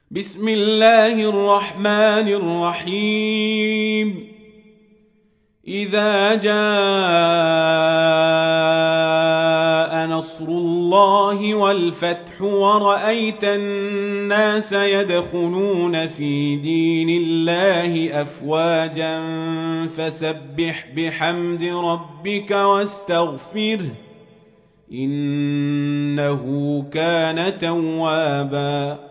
بسم الله الرحمن الرحيم. إذا جاء نصر الله والفتح ورأيت الناس يدخلون في دين الله أفواجا فسبح بحمد ربك واستغفره إنه كان توابا.